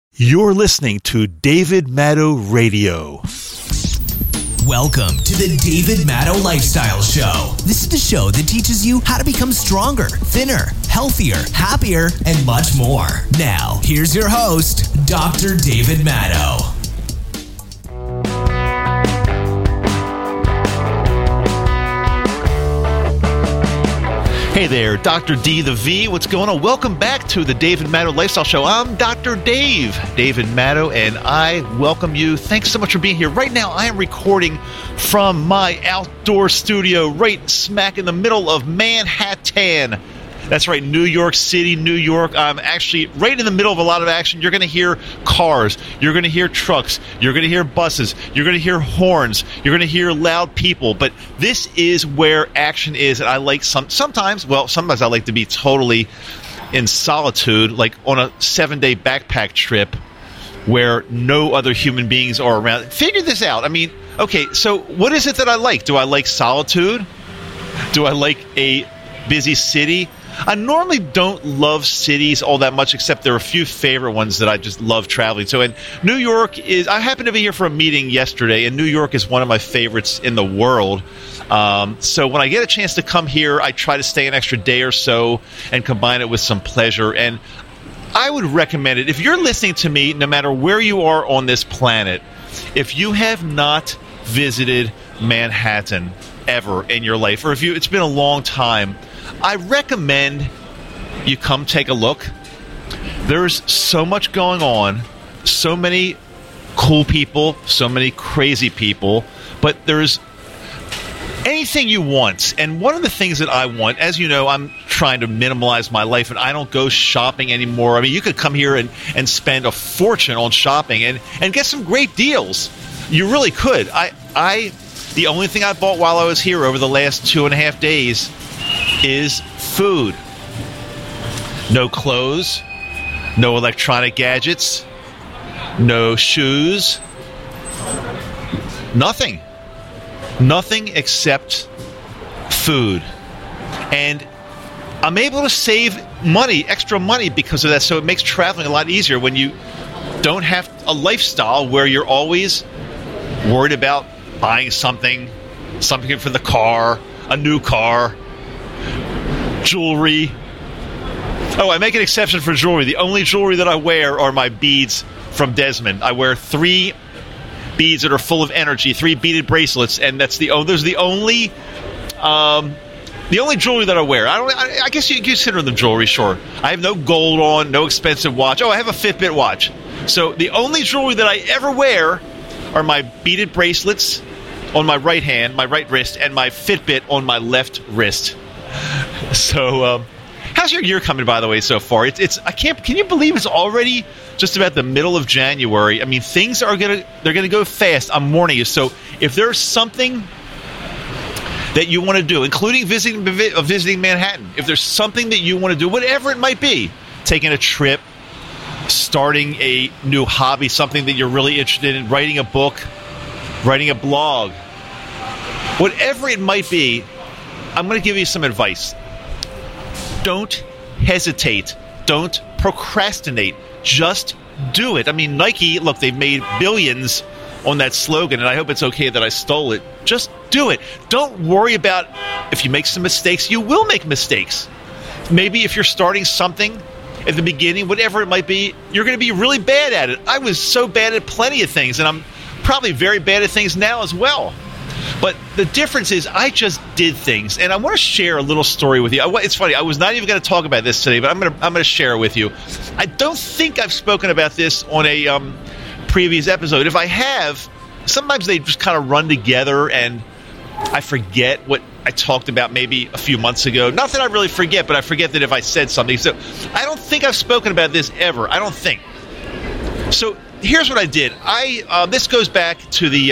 You're listening to David Maddow Radio. Welcome to the David Maddow Lifestyle Show. This is the show that teaches you how to become stronger, thinner, healthier, happier, and much more. Now, here's your host, Dr. David Maddow. Hey there, Dr. D the V. What's going on? Welcome back to the David Maddow Lifestyle Show. I'm Dr. David Maddow, and I welcome you. Thanks so much for being here. Right now, I am recording from my outdoor studio right smack in the middle of Manhattan. That's right, New York City, New York. I'm actually right in the middle of a lot of action. You're going to hear cars. You're going to hear trucks. You're going to hear buses. You're going to hear horns. You're going to hear loud people. But this is where action is. And I like sometimes I like to be totally in solitude, like on a 7-day backpack trip where no other human beings are around. Figure this out. I mean, okay, so what is it that I like? Do I like solitude? Do I like a busy city? I normally don't love cities all that much, except there are a few favorite ones that I just love traveling to. And New York I happened to be here for a meeting yesterday, and New York is one of my favorites in the world. So when I get a chance to come here, I try to stay an extra day or so and combine it with some pleasure. And I would recommend it. If you're listening to me, no matter where you are on this planet, if you have not visited Manhattan ever in your life, or it's been a long time, I recommend you come take a look. There's so much going on, so many cool people, so many crazy people, but there's anything you want. And one of the things that I want, as you know, I'm trying to minimize my life, and I don't go shopping anymore. I mean, you could come here and spend a fortune on shopping and get some great deals. You really could. The only thing I bought while I was here over the last 2.5 days is food. No clothes, no electronic gadgets, no shoes, nothing except food. And I'm able to save extra money because of that, so it makes traveling a lot easier when you don't have a lifestyle where you're always worried about buying something for the car, a new car, jewelry. Oh, I make an exception for jewelry. The only jewelry that I wear are my beads from Desmond. I wear 3 beads that are full of energy, 3 beaded bracelets, and those are the only jewelry that I wear. I guess you consider them jewelry, sure. I have no gold on, no expensive watch. Oh, I have a Fitbit watch. So the only jewelry that I ever wear are my beaded bracelets on my right hand, my right wrist, and my Fitbit on my left wrist. So, how's your year coming, by the way, so far? Can you believe it's already just about the middle of January? I mean, things they're gonna go fast. I'm warning you. So, if there's something that you want to do, including visiting Manhattan, if there's something that you want to do, whatever it might be, taking a trip, starting a new hobby, something that you're really interested in, writing a book, writing a blog, whatever it might be, I'm going to give you some advice. Don't hesitate. Don't procrastinate. Just do it. I mean, Nike, look, they've made billions on that slogan, and I hope it's okay that I stole it. Just do it. Don't worry about if you make some mistakes. You will make mistakes. Maybe if you're starting something at the beginning, whatever it might be, you're going to be really bad at it. I was so bad at plenty of things, and I'm probably very bad at things now as well. But the difference is I just did things, and I want to share a little story with you. It's funny. I was not even going to talk about this today, but I'm going to share it with you. I don't think I've spoken about this on a previous episode. If I have, sometimes they just kind of run together, and I forget what I talked about maybe a few months ago. Not that I really forget, but I forget that if I said something. So I don't think I've spoken about this ever. I don't think. So here's what I did. This goes back to the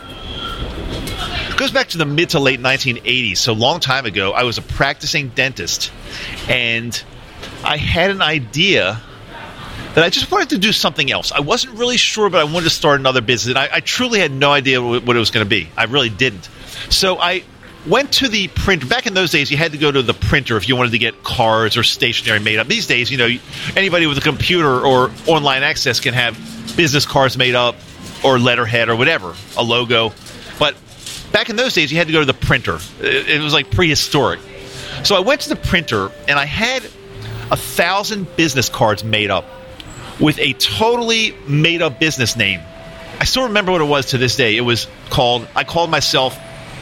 mid to late 1980s, so a long time ago. I was a practicing dentist, and I had an idea that I just wanted to do something else. I wasn't really sure, but I wanted to start another business, and I truly had no idea what it was going to be. I really didn't. So I went to the printer. Back in those days, you had to go to the printer if you wanted to get cards or stationery made up. These days, anybody with a computer or online access can have business cards made up or letterhead or whatever, a logo. But back in those days, you had to go to the printer. It was like prehistoric. So I went to the printer, and I had 1,000 business cards made up with a totally made-up business name. I still remember what it was to this day. I called myself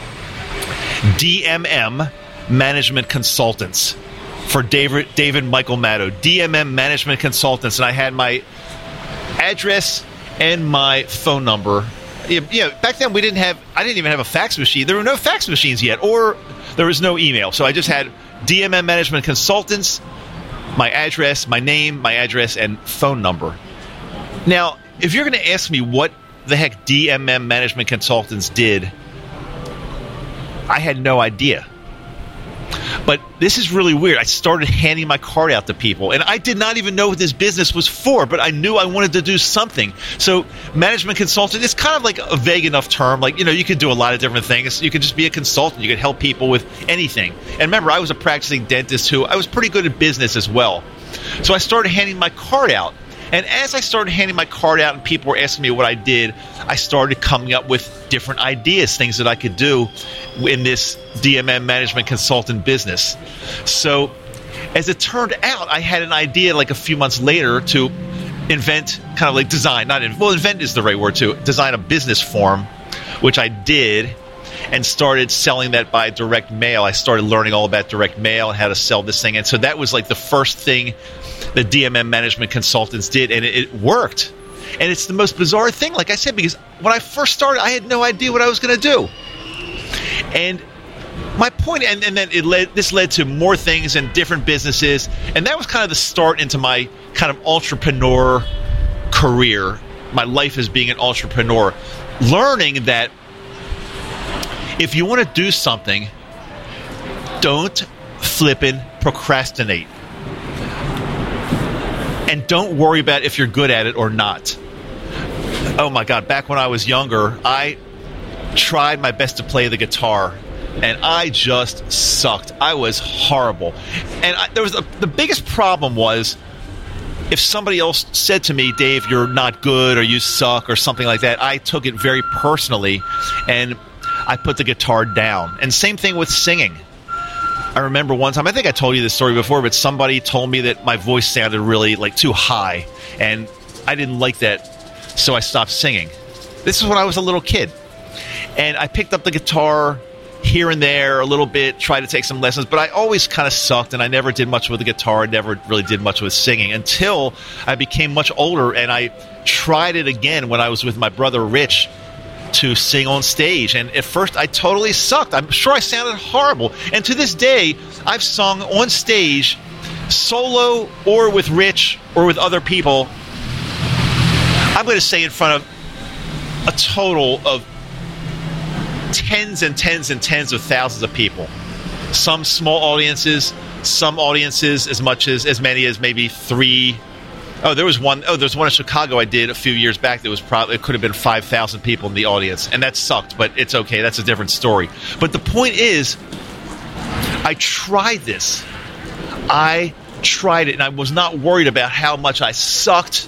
DMM Management Consultants for David Michael Maddow. DMM Management Consultants, and I had my address and my phone number. Back then I didn't even have a fax machine. There were no fax machines yet, or there was no email. So I just had DMM Management Consultants, my address, my name, my address, and phone number. Now, if you're going to ask me what the heck DMM Management Consultants did, I had no idea. But this is really weird. I started handing my card out to people, and I did not even know what this business was for, but I knew I wanted to do something. So management consultant is kind of like a vague enough term. Like, you could do a lot of different things. You could just be a consultant. You could help people with anything. And remember, I was a practicing dentist who I was pretty good at business as well. So I started handing my card out. And as I started handing my card out and people were asking me what I did, I started coming up with different ideas, things that I could do in this DMM management consultant business. So as it turned out, I had an idea like a few months later to invent, kind of like design, invent is the right word, to design a business form, which I did, and started selling that by direct mail. I started learning all about direct mail and how to sell this thing. And so that was like the first thing the DMM management consultants did, and it worked. And it's the most bizarre thing, like I said, because when I first started, I had no idea what I was going to do. And my point, and then this led to more things and different businesses, and that was kind of the start into my kind of entrepreneur career, my life as being an entrepreneur, learning that if you want to do something, don't flippin' procrastinate. And don't worry about if you're good at it or not. Oh my God, back when I was younger, I tried my best to play the guitar, and I just sucked. I was horrible. And the biggest problem was if somebody else said to me, Dave, you're not good, or you suck, or something like that, I took it very personally, and I put the guitar down. And same thing with singing. I remember one time, I think I told you this story before, but somebody told me that my voice sounded really like too high, and I didn't like that, so I stopped singing. This is when I was a little kid, and I picked up the guitar here and there a little bit, tried to take some lessons, but I always kind of sucked, and I never did much with the guitar. I never really did much with singing until I became much older, and I tried it again when I was with my brother Rich to sing on stage. And at first I totally sucked. I'm sure I sounded horrible. And to this day, I've sung on stage, solo or with Rich or with other people, I'm going to say in front of a total of tens and tens and tens of thousands of people. Some small audiences, some audiences as many as maybe 3. There's one in Chicago I did a few years back that was it could have been 5,000 people in the audience, and that sucked, but it's okay. That's a different story. But the point is, I tried this. I tried it, and I was not worried about how much I sucked.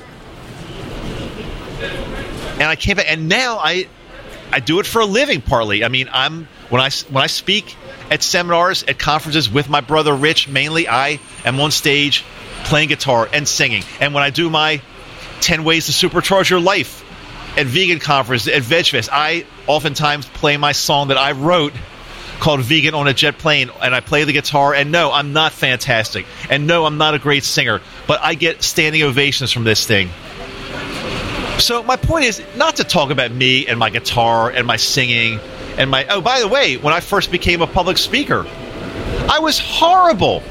And I came back, and now I do it for a living partly. I mean, when I speak at seminars, at conferences with my brother Rich, mainly I am on stage playing guitar and singing. And when I do my 10 Ways to Supercharge Your Life at vegan conference, at VegFest, I oftentimes play my song that I wrote called Vegan on a Jet Plane, and I play the guitar, and no, I'm not fantastic, and no, I'm not a great singer, but I get standing ovations from this thing. So my point is not to talk about me and my guitar and my singing and my... Oh, by the way, when I first became a public speaker, I was horrible.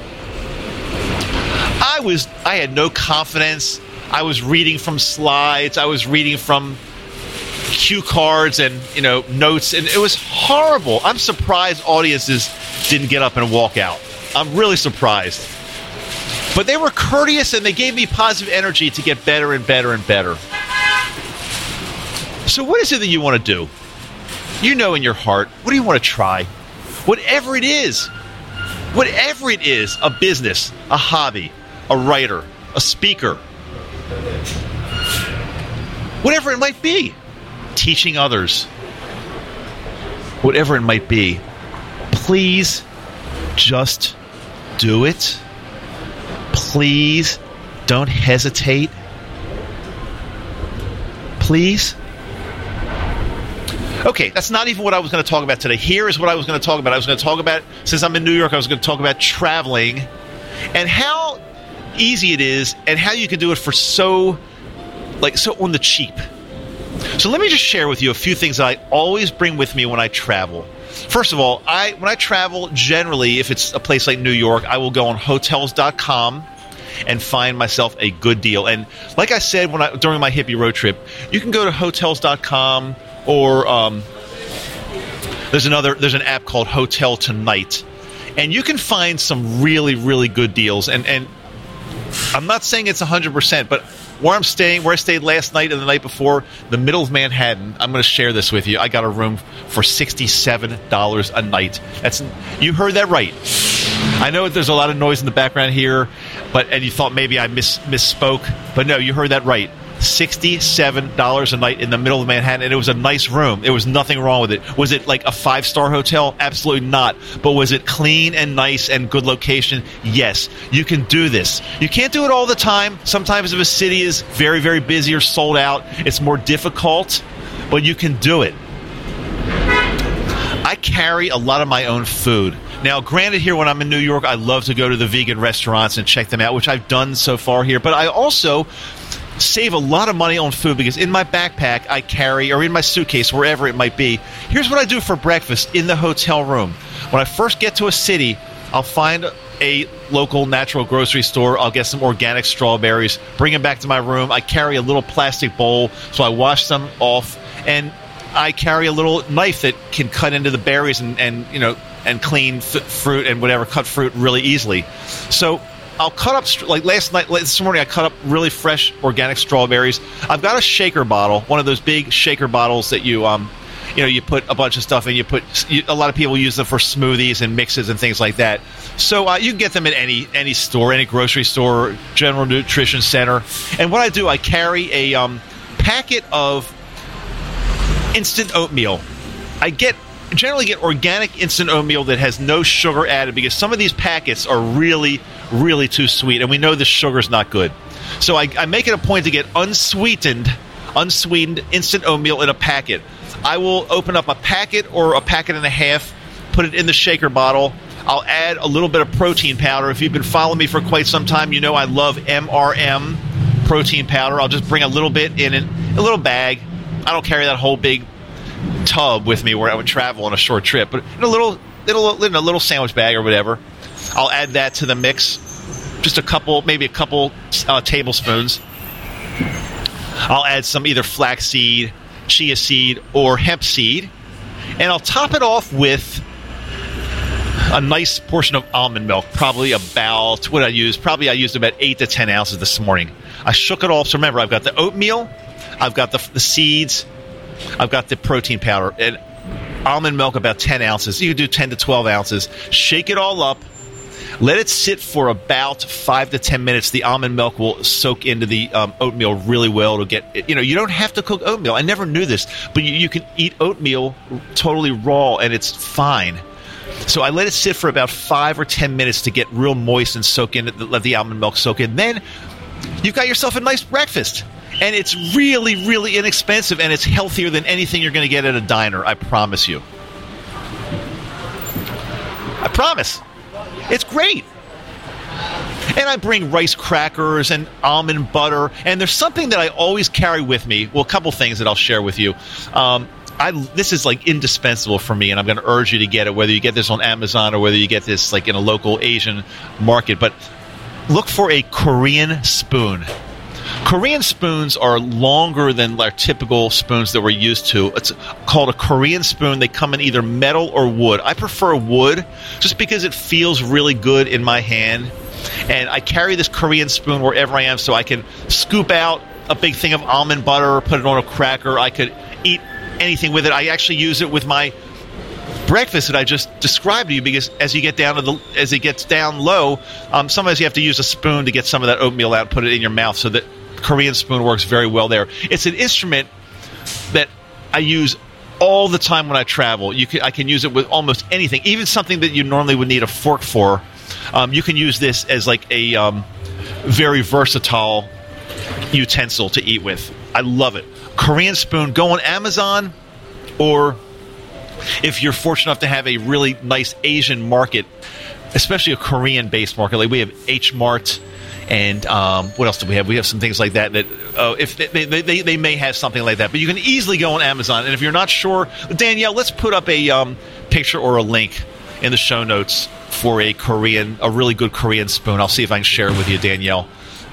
I had no confidence. I was reading from slides. I was reading from cue cards and, notes, and it was horrible. I'm surprised audiences didn't get up and walk out. I'm really surprised. But they were courteous, and they gave me positive energy to get better and better and better. So what is it that you want to do? You know in your heart, what do you want to try? Whatever it is, a business, a hobby, a writer, a speaker, whatever it might be, teaching others, whatever it might be, please just do it. Please don't hesitate. Please. Okay, that's not even what I was going to talk about today. Here is what I was going to talk about. I was going to talk about, since I'm in New York, I was going to talk about traveling and how easy it is and how you can do it for so on the cheap. So let me just share with you a few things that I always bring with me when I travel. First of all, when I travel, generally, if it's a place like New York, I will go on Hotels.com and find myself a good deal. And like I said during my hippie road trip, you can go to Hotels.com or there's an app called Hotel Tonight, and you can find some really, really good deals. And I'm not saying it's 100%, but where I stayed last night and the night before, the middle of Manhattan, I'm going to share this with you. I got a room for $67 a night. You heard that right. I know there's a lot of noise in the background here, and you thought maybe I misspoke, but no, you heard that right. $67 a night in the middle of Manhattan, and it was a nice room. There was nothing wrong with it. Was it like a 5-star hotel? Absolutely not. But was it clean and nice and good location? Yes. You can do this. You can't do it all the time. Sometimes if a city is very, very busy or sold out, it's more difficult, but you can do it. I carry a lot of my own food. Now, granted, here when I'm in New York, I love to go to the vegan restaurants and check them out, which I've done so far here, but I also save a lot of money on food because in my backpack I carry, or in my suitcase, wherever it might be, here's what I do for breakfast in the hotel room. When I first get to a city, I'll find a local natural grocery store. I'll get some organic strawberries, bring them back to my room. I carry a little plastic bowl, so I wash them off, and I carry a little knife that can cut into the berries and clean fruit and whatever, cut fruit really easily. So I'll cut up, like this morning I cut up really fresh organic strawberries. I've got a shaker bottle, one of those big shaker bottles that you put a bunch of stuff in. A lot of people use them for smoothies and mixes and things like that. So you can get them at any store, any grocery store, general nutrition center. And what I do, I carry a packet of instant oatmeal. I generally get organic instant oatmeal that has no sugar added, because some of these packets are really, really too sweet, and we know the sugar's not good. So I make it a point to get unsweetened instant oatmeal in a packet. I will open up a packet or a packet and a half, put it in the shaker bottle. I'll add a little bit of protein powder. If you've been following me for quite some time, you know I love MRM protein powder. I'll just bring a little bit in a little bag. I don't carry that whole big tub with me where I would travel on a short trip, but in a little sandwich bag or whatever. I'll add that to the mix, just maybe a couple tablespoons. I'll add some either flaxseed, chia seed, or hemp seed, and I'll top it off with a nice portion of almond milk. Probably about what I used. Probably I used about 8 to 10 ounces this morning. I shook it all. So remember, I've got the oatmeal, I've got the seeds, I've got the protein powder, and almond milk about 10 ounces. You can do 10 to 12 ounces. Shake it all up. Let it sit for about 5 to 10 minutes. The almond milk will soak into the oatmeal really well. To get, you don't have to cook oatmeal. I never knew this, but you can eat oatmeal totally raw, and it's fine. So I let it sit for about 5 or 10 minutes to get real moist and soak in. Let the almond milk soak in. Then you've got yourself a nice breakfast. And it's really, really inexpensive, and it's healthier than anything you're going to get at a diner. I promise you. I promise. It's great. And I bring rice crackers and almond butter. And there's something that I always carry with me. Well, a couple things that I'll share with you. This is like indispensable for me, and I'm going to urge you to get it, whether you get this on Amazon or whether you get this like in a local Asian market. But look for a Korean spoon. Korean spoons are longer than our typical spoons that we're used to. It's called a Korean spoon. They come in either metal or wood. I prefer wood just because it feels really good in my hand. And I carry this Korean spoon wherever I am, so I can scoop out a big thing of almond butter, put it on a cracker. I could eat anything with it. I actually use it with my breakfast that I just described to you, because as it gets down low, sometimes you have to use a spoon to get some of that oatmeal out and put it in your mouth. So that Korean spoon works very well there. It's an instrument that I use all the time when I travel. I can use it with almost anything, even something that you normally would need a fork for. You can use this as like a very versatile utensil to eat with. I love it. Korean spoon. Go on Amazon, or if you're fortunate enough to have a really nice Asian market, especially a Korean-based market, like we have H Mart, and what else do we have? We have some things like that. If they may have something like that, but you can easily go on Amazon. And if you're not sure, Danielle, let's put up a picture or a link in the show notes for a really good Korean spoon. I'll see if I can share it with you, Danielle.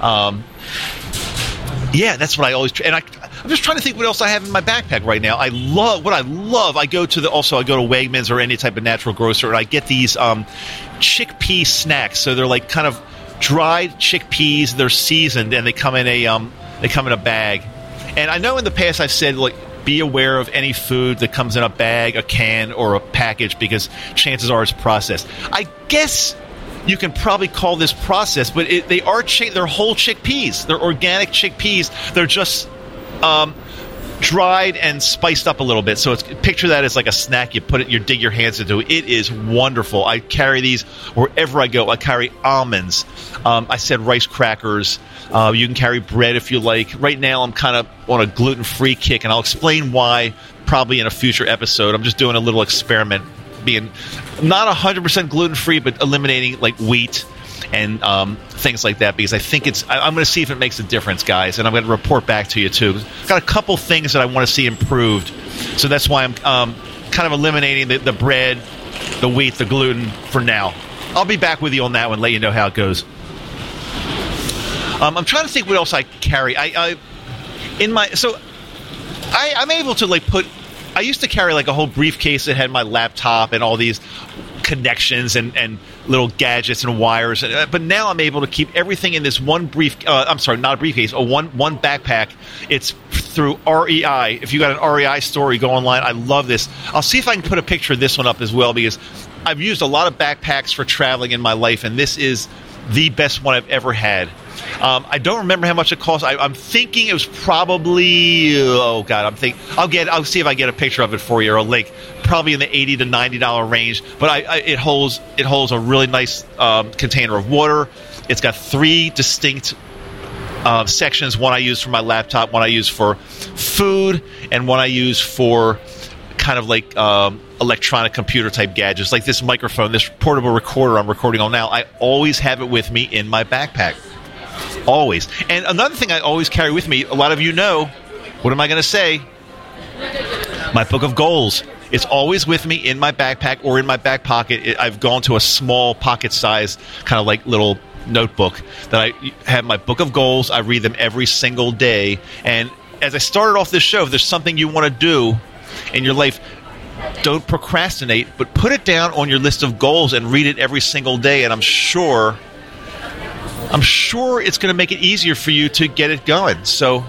Yeah, that's what I always try. And I'm just trying to think what else I have in my backpack right now. I love. I go to Wegmans or any type of natural grocer, and I get these chickpea snacks. So they're like kind of dried chickpeas. They're seasoned, and they come in a bag. And I know in the past I've said, like, be aware of any food that comes in a bag, a can, or a package, because chances are it's processed. I guess you can probably call this processed, but they're whole chickpeas. They're organic chickpeas. They're just dried and spiced up a little bit. So picture that as like a snack. You dig your hands into it. It is wonderful. I carry these wherever I go. I carry almonds. I said rice crackers. You can carry bread if you like. Right now I'm kind of on a gluten-free kick, and I'll explain why probably in a future episode. I'm just doing a little experiment, being not 100% gluten-free, but eliminating like wheat and things like that, because I think I'm going to see if it makes a difference, guys, and I'm going to report back to you too. I've got a couple things that I want to see improved, so that's why I'm kind of eliminating the bread, the wheat, the gluten for now. I'll be back with you on that one, let you know how it goes. I'm trying to think what else I carry. I'm able to like put. I used to carry like a whole briefcase that had my laptop and all these connections and little gadgets and wires, but now I'm able to keep everything in this one not a briefcase, one backpack. It's through REI. If you got an REI store, you go online. I love this. I'll see if I can put a picture of this one up as well, because I've used a lot of backpacks for traveling in my life, and this is the best one I've ever had. I don't remember how much it cost. I'm thinking it was probably. Oh God, I'll see if I get a picture of it for you or a link. Probably in the $80 to $90 range. But it holds a really nice container of water. It's got 3 distinct sections. One I use for my laptop, one I use for food, and one I use for kind of like electronic computer type gadgets, like this microphone, this portable recorder I'm recording on now. I always have it with me in my backpack. Always. And another thing I always carry with me, a lot of you know, what am I going to say? My book of goals. It's always with me in my backpack or in my back pocket. I've gone to a small pocket size kind of like little notebook that I have my book of goals. I read them every single day. And as I started off this show, if there's something you want to do in your life, don't procrastinate, but put it down on your list of goals and read it every single day. And I'm sure it's going to make it easier for you to get it going. So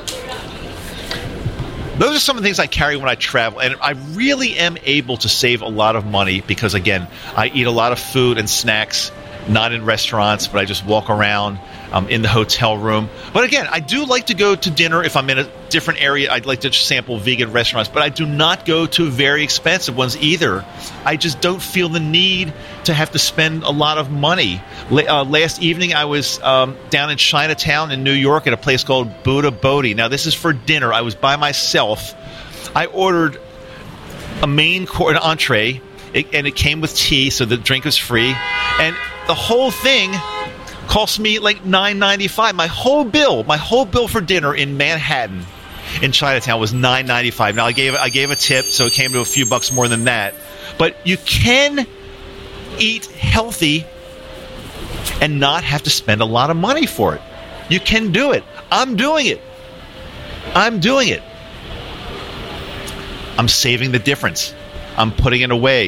those are some of the things I carry when I travel. And I really am able to save a lot of money because, again, I eat a lot of food and snacks, not in restaurants, but I just walk around in the hotel room. But again, I do like to go to dinner if I'm in a different area. I'd like to sample vegan restaurants, but I do not go to very expensive ones either. I just don't feel the need to have to spend a lot of money. Last evening, I was down in Chinatown in New York at a place called Buddha Bodhi. Now, this is for dinner. I was by myself. I ordered a main course, an entree, and it came with tea, so the drink was free. And the whole thing cost me like $9.95. My whole bill for dinner in Manhattan, in Chinatown, was $9.95. Now I gave a tip, so it came to a few bucks more than that. But you can eat healthy and not have to spend a lot of money for it. You can do it. I'm doing it. I'm saving the difference. I'm putting it away.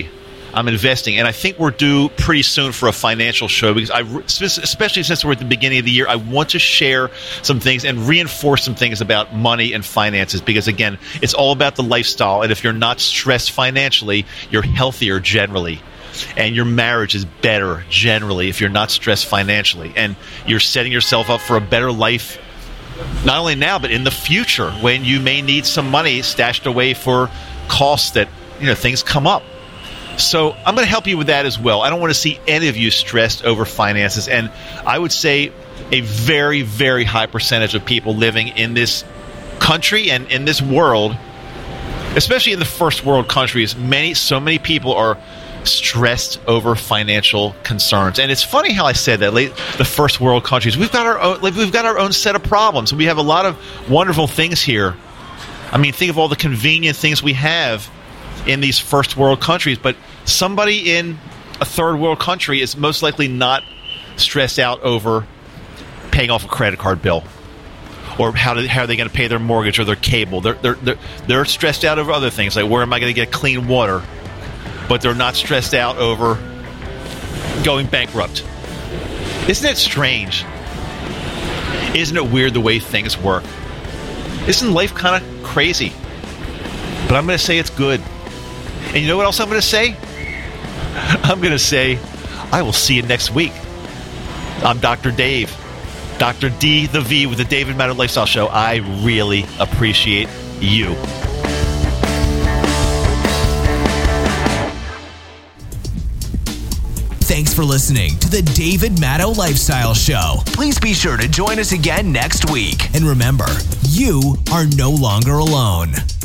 I'm investing. And I think we're due pretty soon for a financial show because especially since we're at the beginning of the year, I want to share some things and reinforce some things about money and finances because, again, it's all about the lifestyle. And if you're not stressed financially, you're healthier generally. And your marriage is better generally if you're not stressed financially. And you're setting yourself up for a better life, not only now, but in the future when you may need some money stashed away for costs that, things come up. So I'm going to help you with that as well. I don't want to see any of you stressed over finances. And I would say a very, very high percentage of people living in this country and in this world, especially in the first world countries, so many people are stressed over financial concerns. And it's funny how I said that. The first world countries, we've got our own set of problems. We have a lot of wonderful things here. I mean, think of all the convenient things we have in these first world countries, but somebody in a third world country is most likely not stressed out over paying off a credit card bill or how are they going to pay their mortgage or their cable. They're stressed out over other things like where am I going to get clean water, but they're not stressed out over going bankrupt. Isn't it strange? Isn't it weird the way things work? Isn't life kind of crazy? But I'm going to say it's good. And you know what else I'm going to say? I'm going to say, I will see you next week. I'm Dr. Dave, Dr. D, the V with the David Maddow Lifestyle Show. I really appreciate you. Thanks for listening to the David Maddow Lifestyle Show. Please be sure to join us again next week. And remember, you are no longer alone.